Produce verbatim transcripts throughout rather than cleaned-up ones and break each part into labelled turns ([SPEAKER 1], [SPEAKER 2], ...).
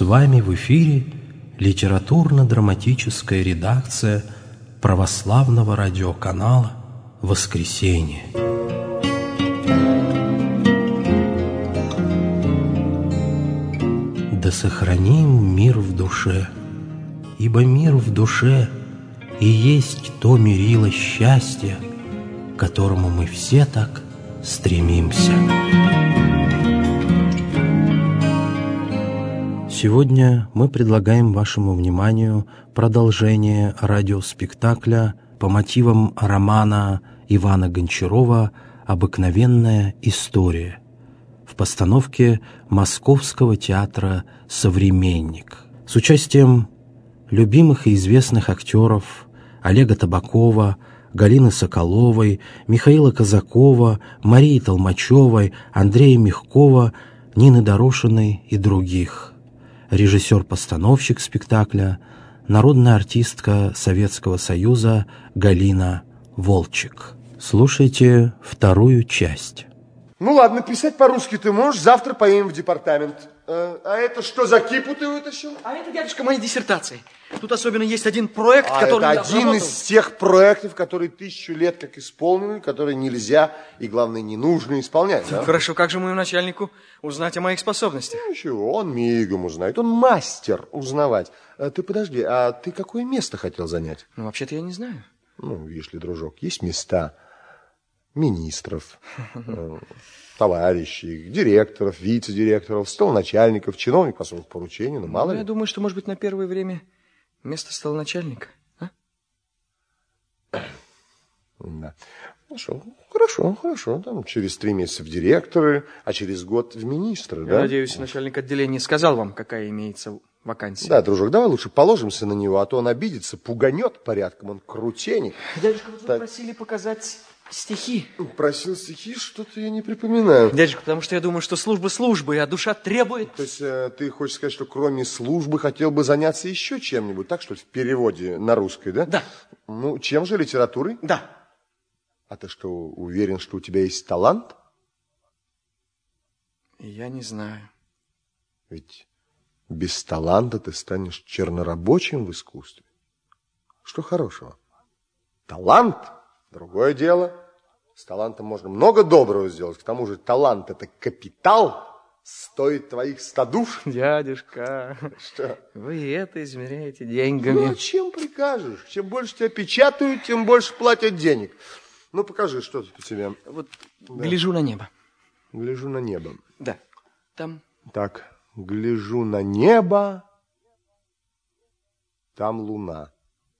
[SPEAKER 1] вами в эфире литературно-драматическая редакция православного радиоканала «Воскресенье». Да сохраним мир в душе, ибо мир в душе и есть то мерило счастья, к которому мы все так стремимся. Сегодня мы предлагаем вашему вниманию продолжение радиоспектакля по мотивам романа Ивана Гончарова «Обыкновенная история» в постановке Московского театра «Современник» с участием любимых и известных актеров Олега Табакова, Галины Соколовой, Михаила Казакова, Марии Толмачевой, Андрея Мягкова, Нины Дорошиной и других. Режиссер-постановщик спектакля, народная артистка Советского Союза Галина Волчек. Слушайте вторую часть.
[SPEAKER 2] Ну ладно, писать по-русски ты можешь, завтра поедем в департамент. А, а это что за кипу ты вытащил?
[SPEAKER 3] А это, дядюшка, мои диссертации. Тут особенно есть один проект,
[SPEAKER 2] а
[SPEAKER 3] который...
[SPEAKER 2] это один из тех проектов, которые тысячу лет как исполнены, которые нельзя и, главное, не нужно исполнять. Да?
[SPEAKER 3] Хорошо, как же моему начальнику узнать о моих способностях?
[SPEAKER 2] Ну, ничего, он мигом узнает, он мастер узнавать. А ты подожди, а ты какое место хотел занять?
[SPEAKER 3] Ну, вообще-то я не знаю.
[SPEAKER 2] Ну, видишь ли, дружок, есть места министров, товарищей, директоров, вице-директоров, столоначальников, чиновников по особых поручениям, ну, мало
[SPEAKER 3] ну,
[SPEAKER 2] ли.
[SPEAKER 3] Я думаю, что, может быть, на первое время место столоначальника, а?
[SPEAKER 2] Да. Хорошо, хорошо, хорошо. Там через три месяца в директоры, а через год в министры,
[SPEAKER 3] Я
[SPEAKER 2] да?
[SPEAKER 3] надеюсь, начальник отделения сказал вам, какая имеется вакансия.
[SPEAKER 2] Да, дружок, давай лучше положимся на него, а то он обидится, пуганет порядком, он крутенек.
[SPEAKER 3] Дядюшка, вот вы
[SPEAKER 2] так.
[SPEAKER 3] просили показать стихи.
[SPEAKER 2] Просил стихи, что-то я не припоминаю.
[SPEAKER 3] Дядюшка, потому что я думаю, что служба службой, а душа требует...
[SPEAKER 2] То есть э, ты хочешь сказать, что кроме службы хотел бы заняться еще чем-нибудь, так что ли, в переводе на русский, да?
[SPEAKER 3] Да.
[SPEAKER 2] Ну, чем же, литературой?
[SPEAKER 3] Да.
[SPEAKER 2] А ты что, уверен, что у тебя есть талант?
[SPEAKER 3] Я не знаю.
[SPEAKER 2] Ведь без таланта ты станешь чернорабочим в искусстве. Что хорошего? Талант – другое дело. С талантом можно много доброго сделать. К тому же талант – это капитал, стоит твоих ста душ.
[SPEAKER 3] Дядюшка,
[SPEAKER 2] что?
[SPEAKER 3] Вы это измеряете деньгами.
[SPEAKER 2] Ну, чем прикажешь? Чем больше тебя печатают, тем больше платят денег. Ну, покажи, что тут у тебя.
[SPEAKER 3] Вот
[SPEAKER 2] да.
[SPEAKER 3] Гляжу на небо.
[SPEAKER 2] Гляжу на небо.
[SPEAKER 3] Да, там.
[SPEAKER 2] Так, гляжу на небо, там луна.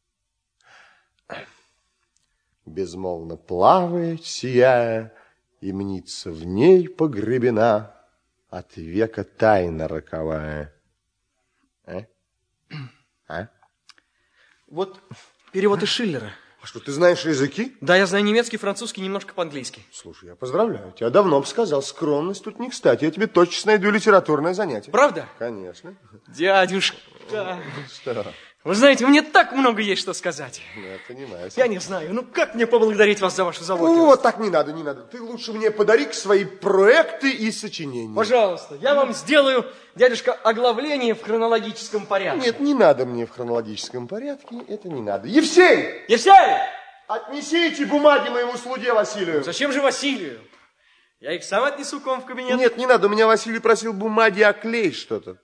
[SPEAKER 2] Безмолвно плавает, сияя, и мнится в ней погребена от века тайна роковая. А? А?
[SPEAKER 3] Вот перевод из Шиллера.
[SPEAKER 2] А что, ты знаешь языки?
[SPEAKER 3] Да, я знаю немецкий, французский, немножко по-английски.
[SPEAKER 2] Слушай, я поздравляю тебя. Давно бы сказал, скромность тут не кстати. Я тебе точно найду литературное занятие.
[SPEAKER 3] Правда?
[SPEAKER 2] Конечно.
[SPEAKER 3] Дядюшка.
[SPEAKER 2] Что?
[SPEAKER 3] Вы знаете, мне так много есть что сказать.
[SPEAKER 2] Я понимаю.
[SPEAKER 3] Я не знаю, ну как мне поблагодарить вас за вашу заботливость?
[SPEAKER 2] Ну, вот так не надо, не надо. Ты лучше мне подари свои проекты и сочинения.
[SPEAKER 3] Пожалуйста, я вам сделаю, дядюшка, оглавление в хронологическом порядке.
[SPEAKER 2] Нет, не надо мне в хронологическом порядке, это не надо. Евсей!
[SPEAKER 3] Евсей!
[SPEAKER 2] Отнеси эти бумаги моему слуге Василию.
[SPEAKER 3] Зачем же Василию? Я их сам отнесу к вам в кабинет.
[SPEAKER 2] Нет, не надо, у меня Василий просил бумаги оклеить что-то.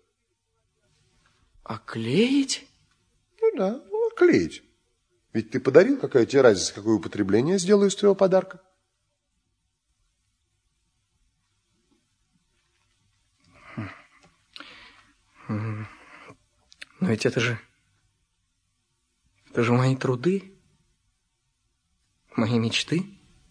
[SPEAKER 3] Оклеить?
[SPEAKER 2] Ну да, ну, оклеить. Ведь ты подарил, какая тебе разница, какое употребление я сделаю из твоего подарка?
[SPEAKER 3] Но ведь это же... Это же мои труды, мои мечты.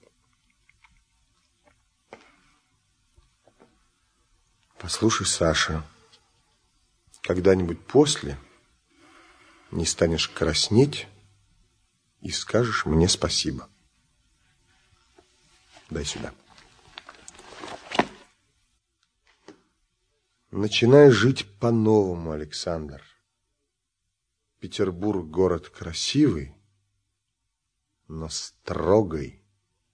[SPEAKER 2] Послушай, Саша, когда-нибудь после не станешь краснеть и скажешь мне спасибо. Дай сюда. Начинай жить по-новому, Александр. Петербург город красивый, но строгой.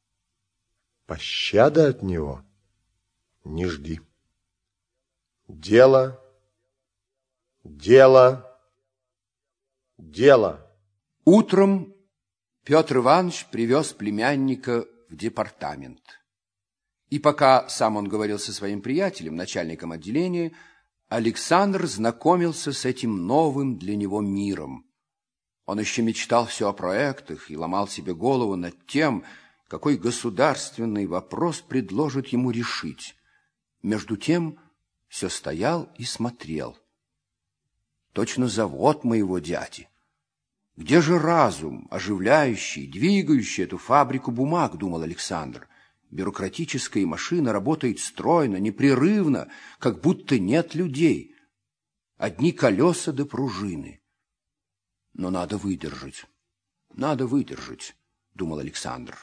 [SPEAKER 2] Пощады от него не жди. Дело Дело. Дело.
[SPEAKER 4] Утром Петр Иванович привез племянника в департамент. И пока сам он говорил со своим приятелем, начальником отделения, Александр знакомился с этим новым для него миром. Он еще мечтал все о проектах и ломал себе голову над тем, какой государственный вопрос предложит ему решить. Между тем все стоял и смотрел. Точно завод моего дяди. Где же разум, оживляющий, двигающий эту фабрику бумаг, думал Александр. Бюрократическая машина работает стройно, непрерывно, как будто нет людей. Одни колеса да пружины. Но надо выдержать, надо выдержать, думал Александр.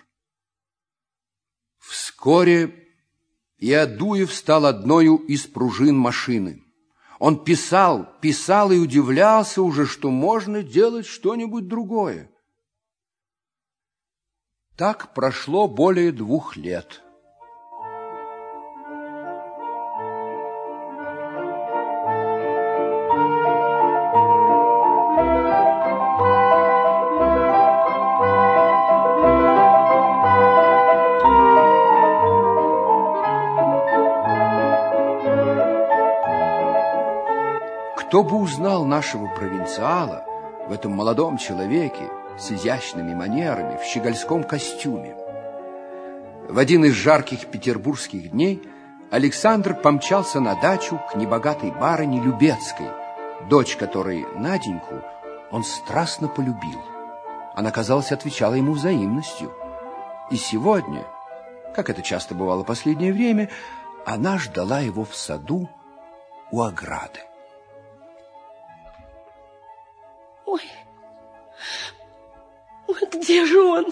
[SPEAKER 4] Вскоре и Адуев стал одною из пружин машины. Он писал, писал и удивлялся уже, что можно делать что-нибудь другое. Так прошло более двух лет. Кто бы узнал нашего провинциала в этом молодом человеке с изящными манерами, в щегольском костюме? В один из жарких петербургских дней Александр помчался на дачу к небогатой барыне Любецкой, дочь которой, Наденьку, он страстно полюбил. Она, казалось, отвечала ему взаимностью. И сегодня, как это часто бывало в последнее время, она ждала его в саду у ограды.
[SPEAKER 5] Ой, ой, где же он?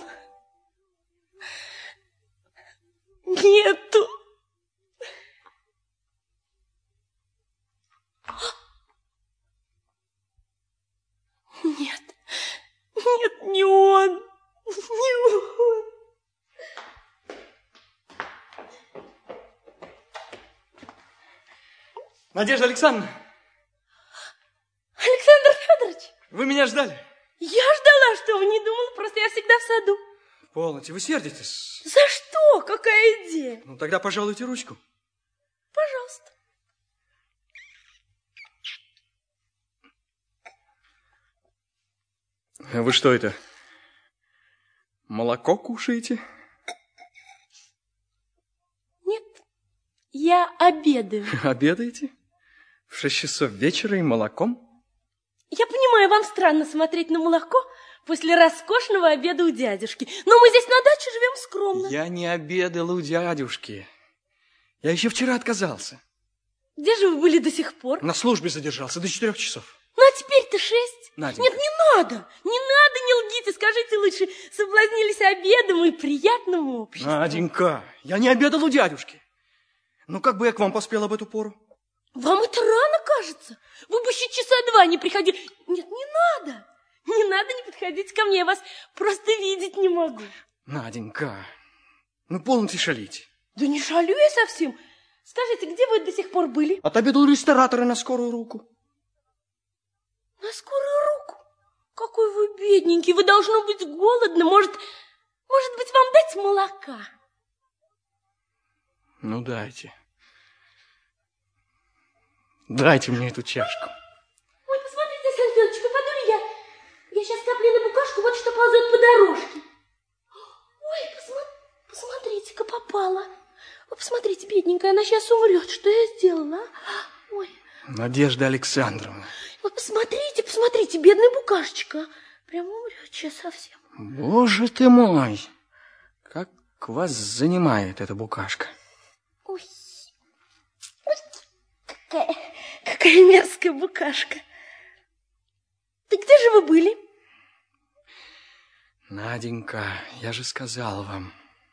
[SPEAKER 5] Нету. Нет, нет, не он, не он.
[SPEAKER 3] Надежда Александровна.
[SPEAKER 5] Александр Федорович.
[SPEAKER 3] Вы меня ждали?
[SPEAKER 5] Я ждала, что вы не думал, просто я всегда в саду.
[SPEAKER 3] Полноте, вы сердитесь.
[SPEAKER 5] За что? Какая идея?
[SPEAKER 3] Ну, тогда пожалуйте ручку.
[SPEAKER 5] Пожалуйста.
[SPEAKER 3] Вы что это? Молоко кушаете?
[SPEAKER 5] Нет, я обедаю.
[SPEAKER 3] Обедаете? В шесть часов вечера и молоком?
[SPEAKER 5] Я понимаю, вам странно смотреть на молоко после роскошного обеда у дядюшки. Но мы здесь на даче живем скромно.
[SPEAKER 3] Я не обедал у дядюшки. Я еще вчера отказался.
[SPEAKER 5] Где же вы были до сих пор?
[SPEAKER 3] На службе задержался до четырех часов.
[SPEAKER 5] Ну, а теперь-то шесть.
[SPEAKER 3] Наденька.
[SPEAKER 5] Нет, не надо, не надо, не лгите. Скажите лучше, соблазнились обедом и приятным обществом.
[SPEAKER 3] Наденька, я не обедал у дядюшки. Ну, как бы я к вам поспел об эту пору?
[SPEAKER 5] Вам это рано кажется. Вы бы еще часа два не приходили. Нет, не надо. Не надо, не подходите ко мне. Я вас просто видеть не могу.
[SPEAKER 3] Наденька, ну полноте шалить.
[SPEAKER 5] Да не шалю я совсем. Скажите, где вы до сих пор были?
[SPEAKER 3] Отобедал у ресторатора на скорую руку.
[SPEAKER 5] На скорую руку? Какой вы бедненький. Вы должно быть голодны. Может, может быть, вам дать молока?
[SPEAKER 3] Ну, дайте. Дайте мне эту чашку.
[SPEAKER 5] Ой, посмотрите, Александр Федорович, попаду ли я? Я сейчас каплю на букашку, вот что ползет по дорожке. Ой, посмотри, посмотрите-ка, попала. Вы посмотрите, бедненькая, она сейчас умрет. Что я сделала, а? Ой.
[SPEAKER 3] Надежда Александровна.
[SPEAKER 5] Вы посмотрите, посмотрите, бедная букашечка. Прямо умрет сейчас совсем.
[SPEAKER 3] Боже ты мой! Как вас занимает эта букашка?
[SPEAKER 5] Ой, ой, какая, какая мерзкая букашка. Ты где же вы были?
[SPEAKER 3] Наденька, я же сказал вам.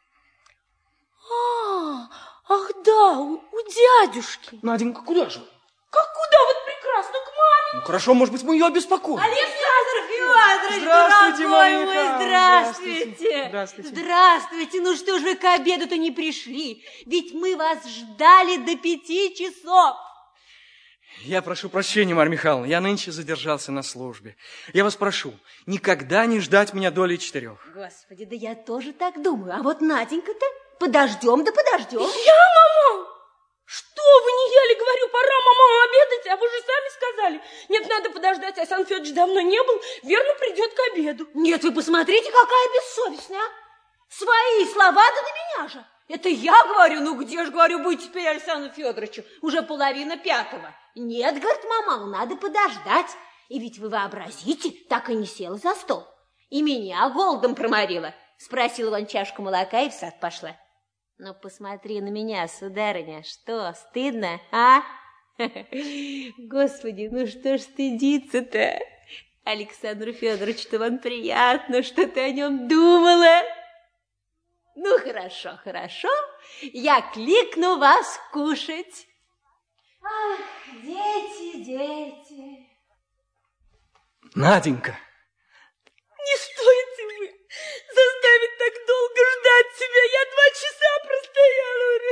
[SPEAKER 5] А, ах да, у, у дядюшки.
[SPEAKER 3] Наденька, куда же вы?
[SPEAKER 5] Как куда? Вот прекрасно, к маме.
[SPEAKER 3] Ну хорошо, может быть, мы ее обеспокоим.
[SPEAKER 5] Александр Федорович,
[SPEAKER 3] здравствуйте,
[SPEAKER 5] дорогой
[SPEAKER 3] мои
[SPEAKER 5] мой,
[SPEAKER 3] хамы,
[SPEAKER 5] здравствуйте.
[SPEAKER 3] Здравствуйте.
[SPEAKER 6] Здравствуйте, ну что же вы к обеду-то не пришли? Ведь мы вас ждали до пяти часов.
[SPEAKER 3] Я прошу прощения, Марья Михайловна, я нынче задержался на службе. Я вас прошу, никогда не ждать меня доли четырех.
[SPEAKER 6] Господи, да я тоже так думаю. А вот Наденька-то подождем, да подождем.
[SPEAKER 5] Я, мама? Что вы, не я ли говорю, пора, мама, обедать, а вы же сами сказали. Нет, надо подождать, а Сан Федорович давно не был, верно придет к обеду.
[SPEAKER 6] Нет, вы посмотрите, какая бессовестная. Свои слова, да до меня же. Это я говорю, ну где же, говорю, быть теперь Александру Федоровичу? Уже половина пятого. Нет, говорит, мама, надо подождать. И ведь вы вообразите, так и не села за стол. И меня голодом проморила. Спросила вон чашку молока и в сад пошла. Ну, посмотри на меня, сударыня, что, стыдно, а? Господи, ну что ж стыдиться-то? Александру Федоровичу-то вам приятно, что ты о нем думала. Ну, хорошо, хорошо, я кликну вас кушать. Ах, дети, дети.
[SPEAKER 3] Наденька.
[SPEAKER 5] Не стойте вы заставить так долго ждать себя. Я два часа простояла у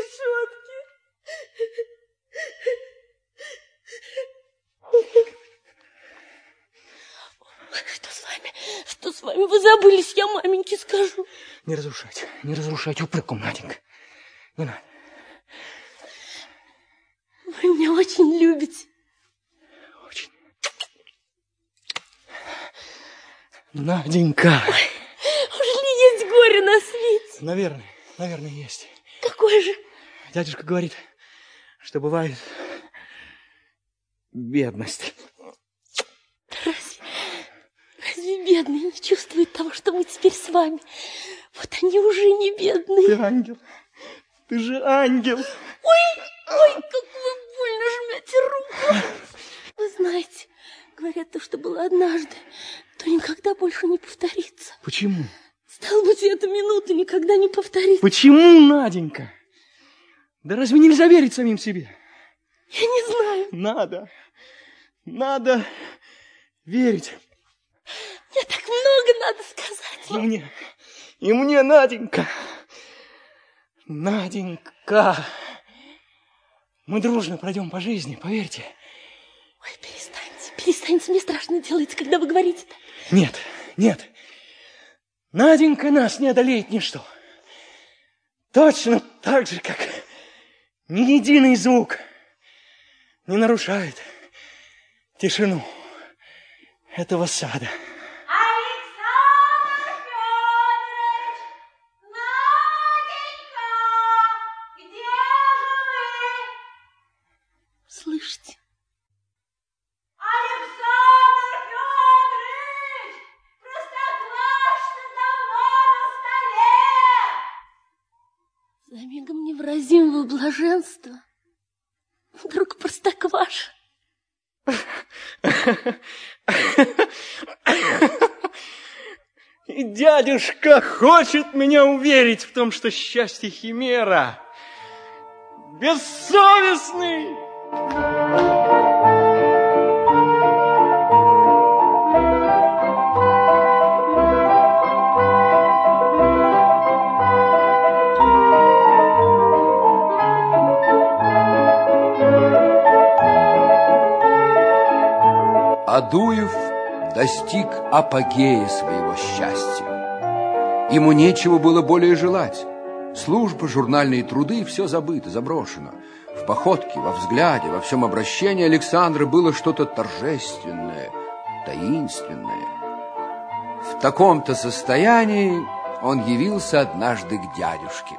[SPEAKER 5] решетки. Что с вами? Что с вами? Вы забылись, я маменьке скажу.
[SPEAKER 3] Не разрушать, не разрушать упреком, Наденька. Не надо.
[SPEAKER 5] Вы меня очень любите.
[SPEAKER 3] Очень. Наденька.
[SPEAKER 5] Ой, уж ли есть горе на свете?
[SPEAKER 3] Наверное, наверное, есть.
[SPEAKER 5] Какое же?
[SPEAKER 3] Дядюшка говорит, что бывает бедность.
[SPEAKER 5] Разве, разве бедные не чувствуют того, что мы теперь с вами? Вот они уже не бедные.
[SPEAKER 3] Ты ангел. Ты же ангел.
[SPEAKER 5] Ой, ой, как вы больно жмете руку. Вы знаете, говорят, то, что было однажды, то никогда больше не повторится.
[SPEAKER 3] Почему?
[SPEAKER 5] Стало быть, эта минута никогда не повторится.
[SPEAKER 3] Почему, Наденька? Да разве нельзя верить самим себе?
[SPEAKER 5] Я не знаю.
[SPEAKER 3] Надо. Надо верить.
[SPEAKER 5] Мне так много надо сказать.
[SPEAKER 3] И мне, и мне, Наденька. Наденька. Мы дружно пройдем по жизни, поверьте.
[SPEAKER 5] Ой, перестаньте, перестаньте. Мне страшно делается, когда вы говорите-то.
[SPEAKER 3] Нет, нет. Наденька нас не одолеет ничто. Точно так же, как ни единый звук не нарушает тишину этого сада.
[SPEAKER 6] Александр Федорович! Наденька! Где же вы?
[SPEAKER 5] Слышите?
[SPEAKER 6] Александр Федорович! Простоквашино давно на столе!
[SPEAKER 5] За мигом невыразимого блаженства вдруг Простокваша.
[SPEAKER 3] И дядюшка хочет меня уверить в том, что счастье химера. Бессовестный!
[SPEAKER 4] Адуев достиг апогея своего счастья. Ему нечего было более желать. Служба, журнальные труды – все забыто, заброшено. В походке, во взгляде, во всем обращении Александра было что-то торжественное, таинственное. В таком-то состоянии он явился однажды к дядюшке.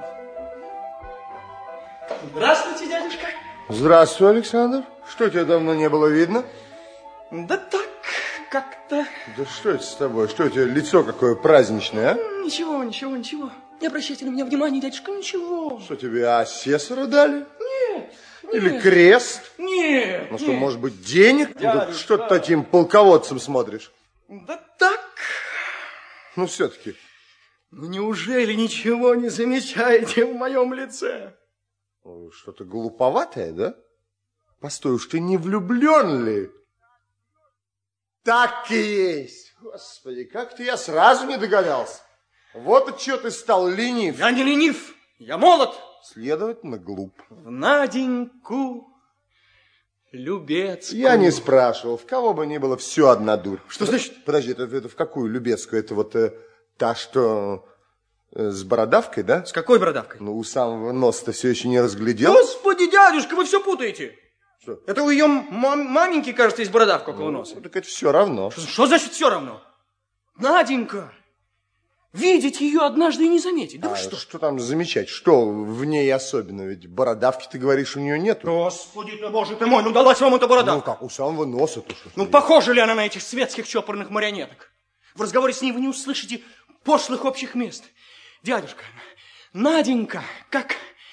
[SPEAKER 3] Здравствуйте, дядюшка.
[SPEAKER 2] Здравствуй, Александр. Что, тебя давно не было видно?
[SPEAKER 3] Да так, как-то...
[SPEAKER 2] Да что это с тобой? Что у тебя лицо какое праздничное, а?
[SPEAKER 3] Ничего, ничего, ничего. Не обращайте на меня внимания, дядюшка, ничего.
[SPEAKER 2] Что, тебе асессора дали?
[SPEAKER 3] Нет,
[SPEAKER 2] Или
[SPEAKER 3] нет.
[SPEAKER 2] крест?
[SPEAKER 3] Нет,
[SPEAKER 2] Ну что,
[SPEAKER 3] нет.
[SPEAKER 2] может быть, денег?
[SPEAKER 3] Дядюшка.
[SPEAKER 2] Да что ты таким полководцем смотришь?
[SPEAKER 3] Да так.
[SPEAKER 2] Ну, все-таки.
[SPEAKER 3] Ну, неужели ничего не замечаете в моем лице?
[SPEAKER 2] Что-то глуповатое, да? Постой, уж ты не влюблен ли? Так и есть. Господи, как-то я сразу не догадался. Вот от чего ты стал ленив.
[SPEAKER 3] Я не ленив, я молод.
[SPEAKER 2] Следовательно, глуп.
[SPEAKER 3] В Наденьку Любецкую.
[SPEAKER 2] Я не спрашивал, в кого бы ни было, все одна дурь.
[SPEAKER 3] Что значит?
[SPEAKER 2] Подожди, это, это в какую Любецкую? Это вот э, та, что э, с бородавкой, да?
[SPEAKER 3] С какой бородавкой?
[SPEAKER 2] Ну, у самого носа-то все еще не разглядел.
[SPEAKER 3] Господи, дядюшка, вы все путаете.
[SPEAKER 2] Что?
[SPEAKER 3] Это у ее мам маменьки, кажется, есть бородавка около
[SPEAKER 2] Ну,
[SPEAKER 3] носа.
[SPEAKER 2] так это все равно.
[SPEAKER 3] Что, что значит все равно? Наденька, видеть ее однажды и не заметить. Да
[SPEAKER 2] А
[SPEAKER 3] вы что?
[SPEAKER 2] Что там замечать? Что в ней особенно? Ведь бородавки, ты говоришь, у нее нету.
[SPEAKER 3] Господи ты, боже ты мой, ну далась вам эта бородавка.
[SPEAKER 2] Ну как, у самого носа-то что?
[SPEAKER 3] Ну, похожа ли она на этих светских чопорных марионеток? В разговоре с ней вы не услышите пошлых общих мест. Дядюшка, Наденька, как...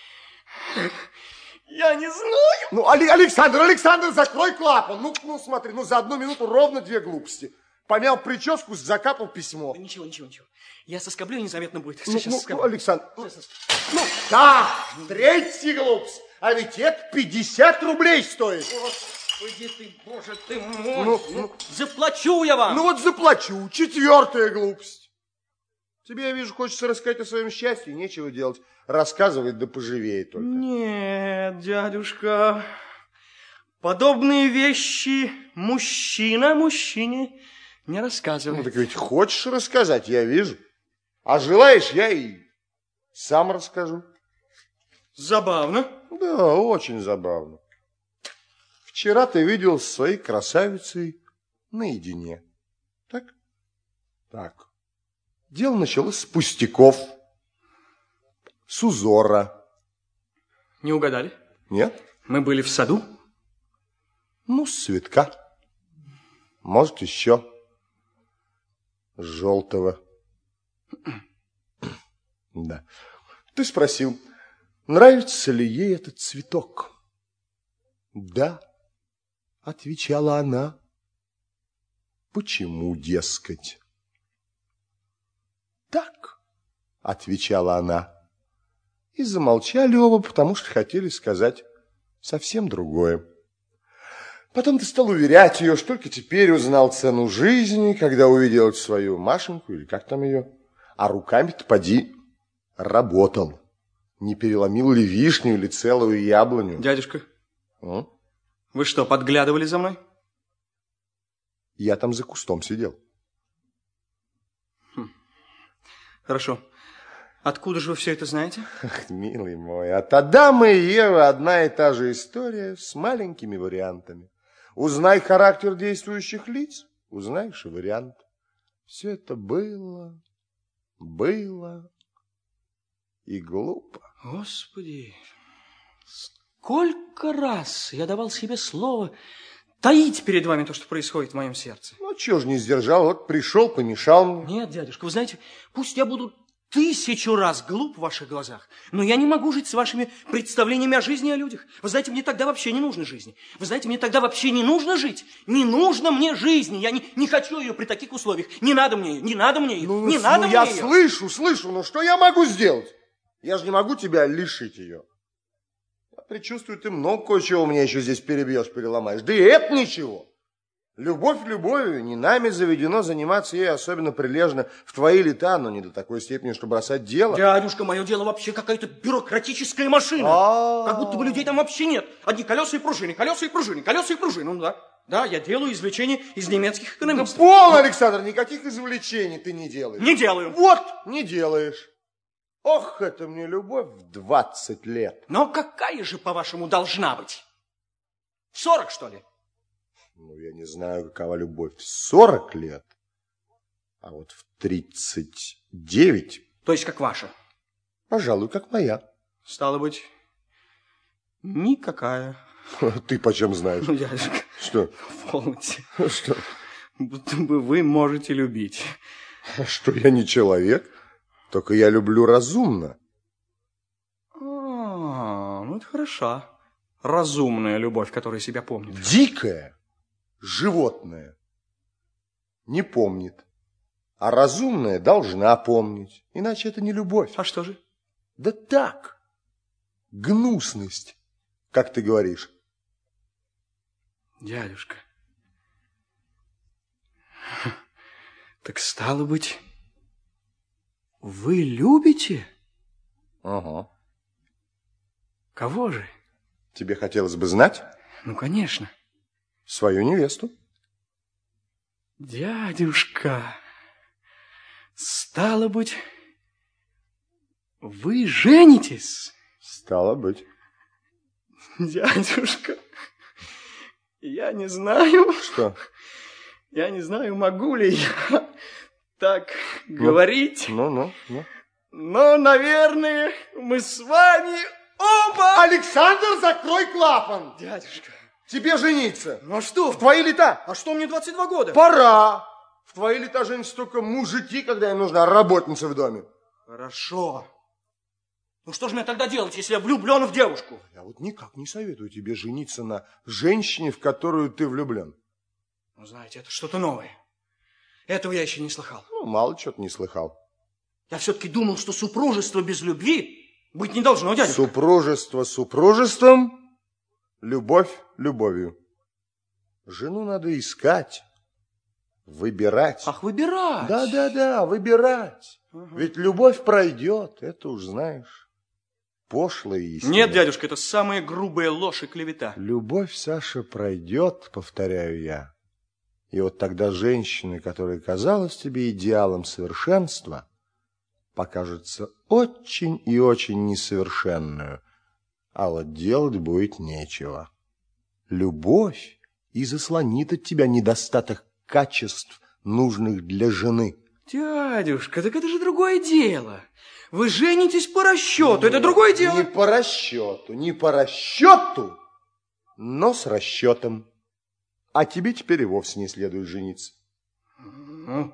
[SPEAKER 3] Я не знаю.
[SPEAKER 2] Ну, Александр, Александр, закрой клапан. Ну, ну, смотри, ну, за одну минуту ровно две глупости. Помял прическу, закапал письмо.
[SPEAKER 3] Да ничего, ничего, ничего. Я соскоблю, незаметно будет.
[SPEAKER 2] Ну,
[SPEAKER 3] Сейчас
[SPEAKER 2] ну,
[SPEAKER 3] соскоблю.
[SPEAKER 2] ну, Александр, ну, ну, да, третья глупость. А ведь это пятьдесят рублей стоит.
[SPEAKER 3] Господи ты, боже ты мой.
[SPEAKER 2] Ну,
[SPEAKER 3] Ну,
[SPEAKER 2] ну.
[SPEAKER 3] заплачу я вам.
[SPEAKER 2] Ну вот заплачу. Четвертая глупость. Тебе, я вижу, хочется рассказать о своем счастье, нечего делать. Рассказывай, да поживее только.
[SPEAKER 3] Нет, дядюшка, подобные вещи мужчина мужчине не рассказывает.
[SPEAKER 2] Ну так ведь хочешь рассказать, я вижу. А желаешь, я и сам расскажу.
[SPEAKER 3] Забавно.
[SPEAKER 2] Да, очень забавно. Вчера ты видел с своей красавицей наедине. Так? Так. Дело началось с пустяков, с узора.
[SPEAKER 3] Не угадали?
[SPEAKER 2] Нет?
[SPEAKER 3] Мы были в саду.
[SPEAKER 2] Ну, с цветка. Может, еще желтого. Да. Ты спросил, нравится ли ей этот цветок? Да, отвечала она. Почему, дескать? Так, отвечала она. И замолчали оба, потому что хотели сказать совсем другое. Потом ты стал уверять ее, что только теперь узнал цену жизни, когда увидел свою Машеньку, или как там ее, а руками-то поди работал. Не переломил ли вишню или целую яблоню?
[SPEAKER 3] Дядюшка,
[SPEAKER 2] М?
[SPEAKER 3] вы что, подглядывали за мной?
[SPEAKER 2] Я там за кустом сидел.
[SPEAKER 3] Хорошо. Откуда же вы все это знаете?
[SPEAKER 2] Ах, милый мой, от Адама и Евы одна и та же история с маленькими вариантами. Узнай характер действующих лиц, узнаешь и вариант. Все это было, было и глупо.
[SPEAKER 3] Господи, сколько раз я давал себе слово таить перед вами то, что происходит в моем сердце.
[SPEAKER 2] Ну, чего ж не сдержал, вот пришел, помешал мне.
[SPEAKER 3] Нет, дядюшка, вы знаете, пусть я буду тысячу раз глуп в ваших глазах, но я не могу жить с вашими представлениями о жизни и о людях. Вы знаете, мне тогда вообще не нужно жизни. Вы знаете, мне тогда вообще не нужно жить. Не нужно мне жизни. Я не, не хочу ее при таких условиях. Не надо мне ее, не надо мне ее,
[SPEAKER 2] Ну,
[SPEAKER 3] не
[SPEAKER 2] ну,
[SPEAKER 3] надо
[SPEAKER 2] ну,
[SPEAKER 3] мне
[SPEAKER 2] я
[SPEAKER 3] ее.
[SPEAKER 2] слышу, слышу, но что я могу сделать? Я же не могу тебя лишить ее. Я предчувствую, ты много кое-чего у меня еще здесь перебьешь, переломаешь. Да и это ничего. Любовь любовью, не нами заведено заниматься ей особенно прилежно в твои лета, но не до такой степени, чтобы бросать дело.
[SPEAKER 3] Дядюшка, мое дело вообще какая-то бюрократическая машина.
[SPEAKER 2] А-а-а.
[SPEAKER 3] Как будто бы людей там вообще нет. Одни колеса и пружины, колеса и пружины, колеса и пружины. Ну да, да, я делаю извлечения из немецких
[SPEAKER 2] Да
[SPEAKER 3] экономистов.
[SPEAKER 2] полно, Александр, никаких извлечений ты не делаешь.
[SPEAKER 3] Не делаю.
[SPEAKER 2] Вот, не делаешь. Ох, это мне любовь в двадцать лет.
[SPEAKER 3] Но какая же, по-вашему, должна быть? Сорок, что ли?
[SPEAKER 2] Ну, я не знаю, какова любовь в сорок лет, а вот в тридцать девять,
[SPEAKER 3] То есть, как ваша?
[SPEAKER 2] пожалуй, как моя.
[SPEAKER 3] Стало быть, никакая.
[SPEAKER 2] Ты почем знаешь?
[SPEAKER 3] Ну, дядюшка,
[SPEAKER 2] Что?
[SPEAKER 3] полноте.
[SPEAKER 2] Что?
[SPEAKER 3] Будто бы вы можете любить.
[SPEAKER 2] Что я не человек, только я люблю разумно.
[SPEAKER 3] А, ну это хорошо. Разумная любовь, которая себя помнит.
[SPEAKER 2] Дикая животное не помнит, а разумная должна помнить, иначе это не любовь.
[SPEAKER 3] А что же?
[SPEAKER 2] Да так, гнусность, как ты говоришь.
[SPEAKER 3] Дядюшка, так стало быть, вы любите?
[SPEAKER 2] Ага.
[SPEAKER 3] Кого же?
[SPEAKER 2] Тебе хотелось бы знать?
[SPEAKER 3] Ну, конечно.
[SPEAKER 2] Свою невесту.
[SPEAKER 3] Дядюшка, стало быть, вы женитесь?
[SPEAKER 2] Стало быть.
[SPEAKER 3] Дядюшка, я не знаю...
[SPEAKER 2] Что?
[SPEAKER 3] Я не знаю, могу ли я так ну, говорить.
[SPEAKER 2] Ну, ну, ну.
[SPEAKER 3] Но, наверное, мы с вами оба...
[SPEAKER 2] Александр, закрой клапан!
[SPEAKER 3] Дядюшка.
[SPEAKER 2] Тебе жениться.
[SPEAKER 3] Ну, а что?
[SPEAKER 2] В твои лета.
[SPEAKER 3] А что, мне двадцать два года?
[SPEAKER 2] Пора. В твои лета женятся только мужики, когда им нужна работница в доме.
[SPEAKER 3] Хорошо. Ну, что же мне тогда делать, если я влюблен в девушку?
[SPEAKER 2] Я вот никак не советую тебе жениться на женщине, в которую ты влюблен.
[SPEAKER 3] Ну, знаете, это что-то новое. Этого я еще не слыхал.
[SPEAKER 2] Ну, мало чего-то не слыхал.
[SPEAKER 3] Я все-таки думал, что супружество без любви быть не должно, дядюшка.
[SPEAKER 2] Супружество супружеством, любовь любовью. Жену надо искать, выбирать.
[SPEAKER 3] Ах, выбирать.
[SPEAKER 2] Да-да-да, выбирать. Ага. Ведь любовь пройдет, это уж знаешь. Пошлая истина.
[SPEAKER 3] Нет, дядюшка, это самая грубая ложь и клевета.
[SPEAKER 2] Любовь, Саша, пройдет, повторяю я. И вот тогда женщина, которая казалась тебе идеалом совершенства, покажется очень и очень несовершенную, а вот делать будет нечего. Любовь и заслонит от тебя недостаток качеств, нужных для жены.
[SPEAKER 3] Дядюшка, так это же другое дело. Вы женитесь по расчету, ну, это другое дело.
[SPEAKER 2] Не по расчету, не по расчету, но с расчетом. А тебе теперь и вовсе не следует жениться.
[SPEAKER 3] Ну,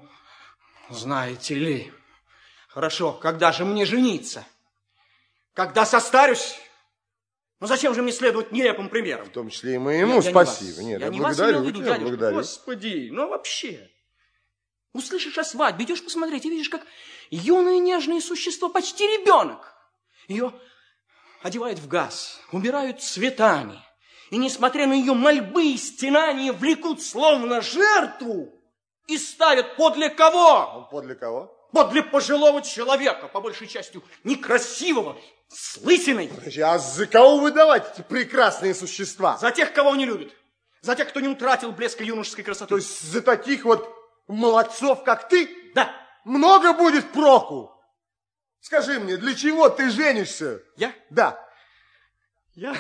[SPEAKER 3] знаете ли. Хорошо, когда же мне жениться? Когда состарюсь? Ну, зачем же мне следовать нелепым примерам?
[SPEAKER 2] В том числе и моему.
[SPEAKER 3] Я,
[SPEAKER 2] спасибо.
[SPEAKER 3] Я
[SPEAKER 2] Нет,
[SPEAKER 3] я
[SPEAKER 2] я
[SPEAKER 3] не
[SPEAKER 2] благодарю
[SPEAKER 3] вас
[SPEAKER 2] тебя,
[SPEAKER 3] дядюшка,
[SPEAKER 2] благодарю.
[SPEAKER 3] Господи, ну вообще. Услышишь о свадьбе, идешь посмотреть, и видишь, как юное нежное существо, почти ребенок. Ее одевают в газ, убирают цветами. И, несмотря на ее мольбы и стенания, влекут словно жертву и ставят подле кого?
[SPEAKER 2] Подле кого?
[SPEAKER 3] Подле пожилого человека, по большей части некрасивого, с лысиной.
[SPEAKER 2] Подожди, а за кого выдавать эти прекрасные существа?
[SPEAKER 3] За тех, кого он не любит. За тех, кто не утратил блеска юношеской красоты.
[SPEAKER 2] То есть за таких вот молодцов, как ты?
[SPEAKER 3] Да.
[SPEAKER 2] Много будет проку. Скажи мне, для чего ты женишься?
[SPEAKER 3] Я?
[SPEAKER 2] Да.
[SPEAKER 3] Я...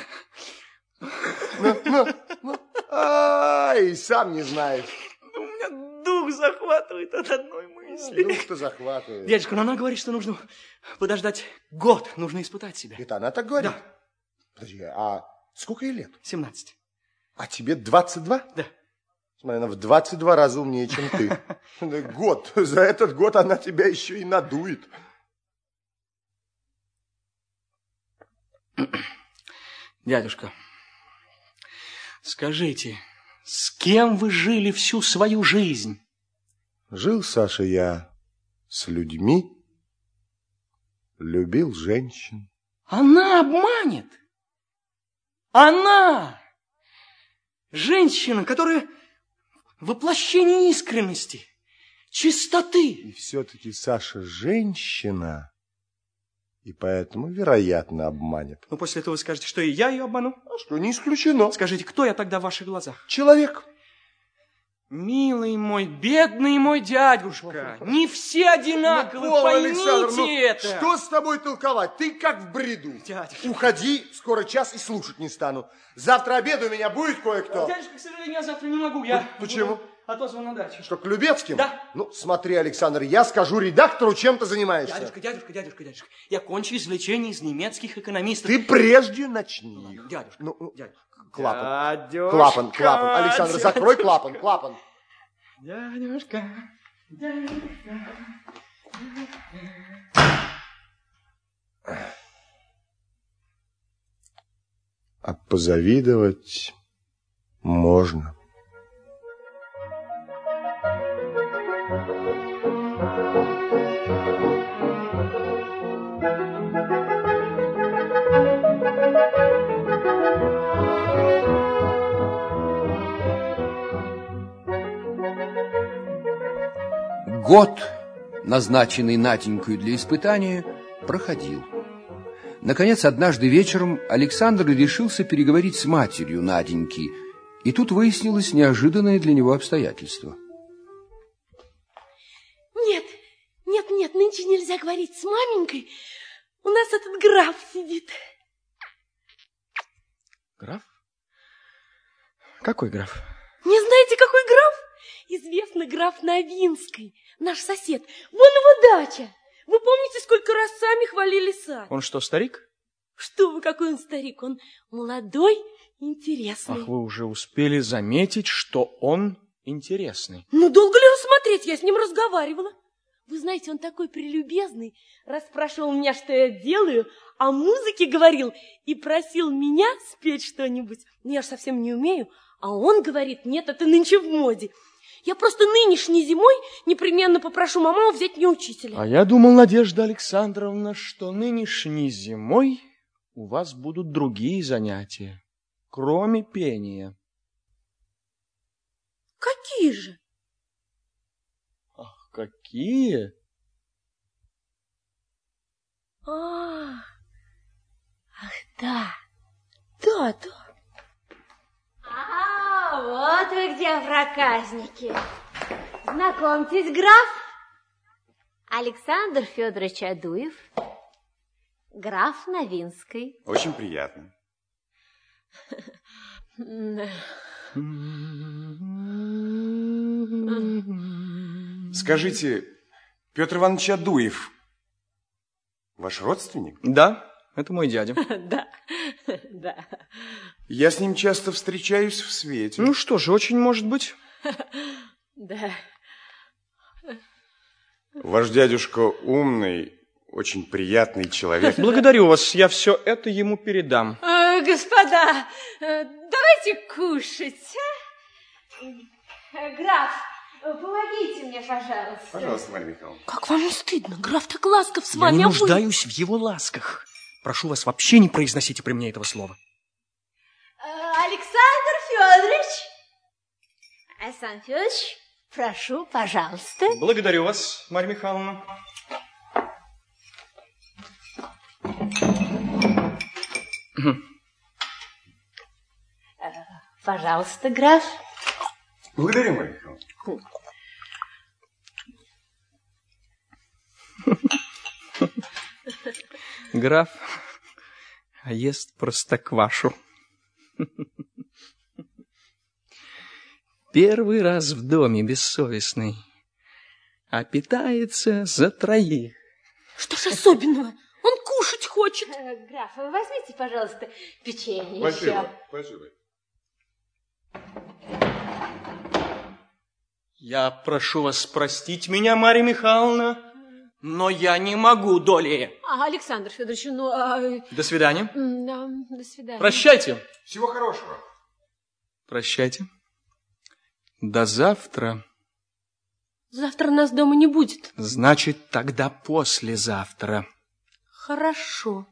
[SPEAKER 2] Ну, ну, ну. Ай, сам не знаешь.
[SPEAKER 3] У меня дух захватывает от одной мысли.
[SPEAKER 2] Дух-то захватывает.
[SPEAKER 3] Дядюшка, но она говорит, что нужно подождать год, нужно испытать себя.
[SPEAKER 2] Это она так говорит?
[SPEAKER 3] Да.
[SPEAKER 2] Подожди, а сколько ей лет?
[SPEAKER 3] семнадцать.
[SPEAKER 2] А тебе двадцать два?
[SPEAKER 3] Да.
[SPEAKER 2] Смотри, она в двадцать два раза умнее, чем ты. Год. За этот год она тебя еще и надует.
[SPEAKER 3] Дядюшка, скажите, с кем вы жили всю свою жизнь?
[SPEAKER 2] Жил, Саша, я с людьми, любил женщин.
[SPEAKER 3] Она обманет. Она, женщина, которая воплощение искренности, чистоты.
[SPEAKER 2] И все-таки, Саша, женщина, и поэтому, вероятно, обманет.
[SPEAKER 3] Ну, после этого вы скажете, что и я ее обману?
[SPEAKER 2] А что, не исключено.
[SPEAKER 3] Скажите, кто я тогда в ваших глазах?
[SPEAKER 2] Человек.
[SPEAKER 3] Милый мой, бедный мой дядюшка, не все одинаковы,
[SPEAKER 2] ну,
[SPEAKER 3] поймите
[SPEAKER 2] Александр, ну,
[SPEAKER 3] это.
[SPEAKER 2] Что с тобой толковать? Ты как в бреду.
[SPEAKER 3] Дядюшка.
[SPEAKER 2] Уходи, скоро час и слушать не стану. Завтра обеду у меня будет кое-кто.
[SPEAKER 3] Дядюшка, к сожалению, я завтра не могу. Я
[SPEAKER 2] Почему?
[SPEAKER 3] отозван на дачу.
[SPEAKER 2] Что, к Любецким?
[SPEAKER 3] Да.
[SPEAKER 2] Ну, смотри, Александр, я скажу редактору, чем ты занимаешься.
[SPEAKER 3] Дядюшка, дядюшка, дядюшка, дядюшка, я кончу извлечение из немецких экономистов.
[SPEAKER 2] Ты прежде начни их.
[SPEAKER 3] Дядюшка,
[SPEAKER 2] ну, ну,
[SPEAKER 3] дядюшка.
[SPEAKER 2] Клапан.
[SPEAKER 3] Дядюшка,
[SPEAKER 2] клапан, клапан. Александр,
[SPEAKER 3] дядюшка.
[SPEAKER 2] закрой клапан, клапан.
[SPEAKER 3] Дядюшка, дядюшка.
[SPEAKER 2] А позавидовать можно.
[SPEAKER 4] Год, назначенный Наденькой для испытания, проходил. Наконец, однажды вечером Александр решился переговорить с матерью Наденьки, и тут выяснилось неожиданное для него обстоятельство.
[SPEAKER 5] Нет, нет, нет, нынче нельзя говорить с маменькой. У нас этот граф сидит.
[SPEAKER 3] Граф? Какой граф?
[SPEAKER 5] Не знаете, какой граф? Известный граф Новинский, наш сосед. Вон его дача. Вы помните, сколько раз сами хвалили сад?
[SPEAKER 3] Он что, старик?
[SPEAKER 5] Что вы, какой он старик? Он молодой, интересный.
[SPEAKER 3] Ах, вы уже успели заметить, что он интересный.
[SPEAKER 5] Ну, долго ли рассмотреть? Я с ним разговаривала. Вы знаете, он такой прелюбезный. Расспрашивал меня, что я делаю, о музыке говорил и просил меня спеть что-нибудь. Но я же совсем не умею. А он говорит, нет, это нынче в моде. Я просто нынешней зимой непременно попрошу маму взять мне учителя.
[SPEAKER 3] А я думал, Надежда Александровна, что нынешней зимой у вас будут другие занятия, кроме пения.
[SPEAKER 5] Какие же?
[SPEAKER 3] Ах, какие?
[SPEAKER 5] А, ах, да, да, да. А, вот вы где, проказники. Знакомьтесь, граф. Александр Федорович Адуев, граф Новинский.
[SPEAKER 7] Очень приятно. Скажите, Петр Иванович Адуев ваш родственник?
[SPEAKER 3] Да, это мой дядя.
[SPEAKER 5] Да, да.
[SPEAKER 7] Я с ним часто встречаюсь в свете.
[SPEAKER 3] Ну что же, очень может быть.
[SPEAKER 5] Да.
[SPEAKER 7] Ваш дядюшка умный, очень приятный человек.
[SPEAKER 3] Благодарю вас, я все это ему передам.
[SPEAKER 5] Э, господа, э, давайте кушать. Э, граф, помогите мне, пожалуйста.
[SPEAKER 7] Пожалуйста, Марья Михайловна.
[SPEAKER 5] Как вам не стыдно? Граф так ласков с
[SPEAKER 3] Я
[SPEAKER 5] вами.
[SPEAKER 3] не
[SPEAKER 5] а вы-
[SPEAKER 3] нуждаюсь в его ласках. Прошу вас, вообще не произносите при мне этого слова.
[SPEAKER 5] Э, Александр Федорович. Александр Федорович, прошу, пожалуйста.
[SPEAKER 3] Благодарю вас, Марья Михайловна.
[SPEAKER 5] Пожалуйста, граф.
[SPEAKER 7] Благодарю, Марья Михайловна.
[SPEAKER 3] Граф ест простоквашу. Первый раз в доме бессовестный, а питается за троих.
[SPEAKER 5] Что ж особенного? Он кушать хочет. Э, граф, вы возьмите, пожалуйста, печенье
[SPEAKER 7] Спасибо,
[SPEAKER 5] еще.
[SPEAKER 7] спасибо.
[SPEAKER 3] Я прошу вас простить меня, Марья Михайловна, но я не могу доли.
[SPEAKER 5] А, Александр Федорович, ну... А...
[SPEAKER 3] До свидания.
[SPEAKER 5] Да, до свидания.
[SPEAKER 3] Прощайте.
[SPEAKER 7] Всего хорошего.
[SPEAKER 3] Прощайте. До завтра.
[SPEAKER 5] Завтра нас дома не будет.
[SPEAKER 3] Значит, тогда послезавтра.
[SPEAKER 5] Хорошо.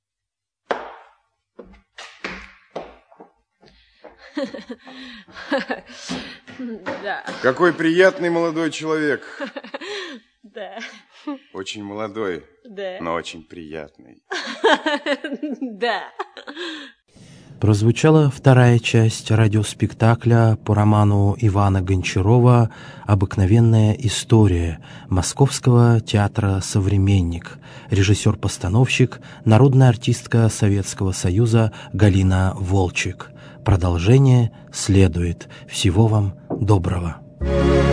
[SPEAKER 5] Да.
[SPEAKER 7] Какой приятный молодой человек.
[SPEAKER 5] Да.
[SPEAKER 7] Очень молодой,
[SPEAKER 5] Да.
[SPEAKER 7] но очень приятный.
[SPEAKER 5] Да.
[SPEAKER 1] Прозвучала вторая часть радиоспектакля по роману Ивана Гончарова «Обыкновенная история» Московского театра «Современник». Режиссер-постановщик, народная артистка Советского Союза Галина Волчек. Продолжение следует. Всего вам доброго.